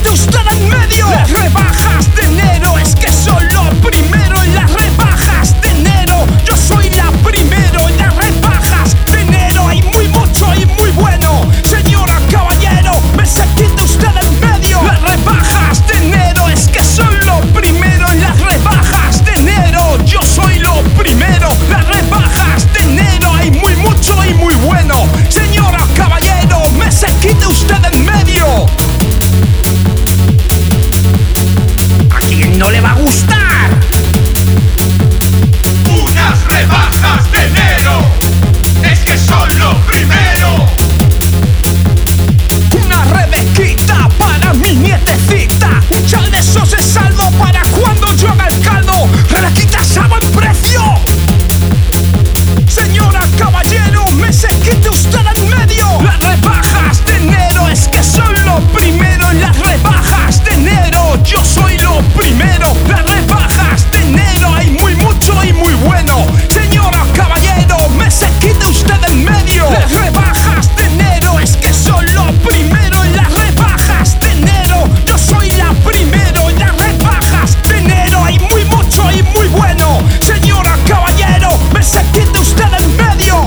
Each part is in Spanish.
quite usted en medio. Las rebajas de enero es que son lo primero en las rebajas de enero. Yo soy la primero en las rebajas de enero. Hay muy mucho y muy bueno. Señora caballero, me se quite usted en medio. Las rebajas de enero es que son lo primero en las rebajas de enero. Yo soy lo primero. Las rebajas de enero hay muy mucho y muy bueno. Señora caballero, me se quite usted en medio. ¿A quién no le va a gustar? Unas rebajas de enero, es que son lo primero. Una rebequita para mi nietecita. Un chal de esos de saldo para cuando yo haga el caldo. Rebequitas a buen precio. Señora caballero, me se quite usted en medio. Las rebajas de enero es que son lo primero en las rebajas de enero. Yo soy lo primero. Las rebajas de enero hay muy mucho y muy bueno. Señora caballero, me se quite usted en medio. Las rebajas de enero es que son lo primero en las rebajas de enero. Yo soy la primero en las rebajas de enero. Hay muy mucho y muy bueno. Señora caballero, me se quite usted en medio.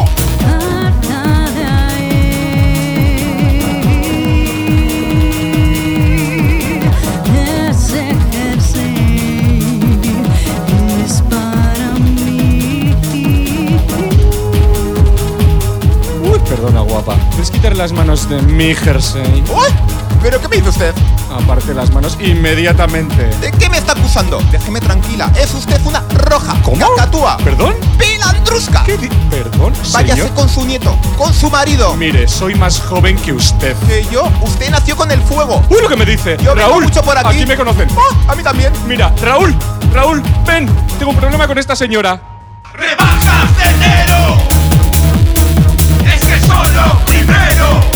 Perdona, guapa. ¿Puedes quitar las manos de mi jersey? ¡Uy! ¿Pero qué me dice usted? Aparte las manos inmediatamente. ¿De qué me está acusando? Déjeme tranquila. Es usted una roja. ¿Cómo? Cacatúa. ¿Perdón? Pilandrusca. ¿Perdón, Váyase señor? con su nieto, con su marido. Mire, soy más joven que usted. ¿Que yo? Usted nació con el fuego. ¡Uy, lo que me dice! Yo vengo Raúl, mucho por aquí. me conocen. A mí también. Mira, Raúl, ven. Tengo un problema con esta señora. Rebajas de enero, es que son lo primero.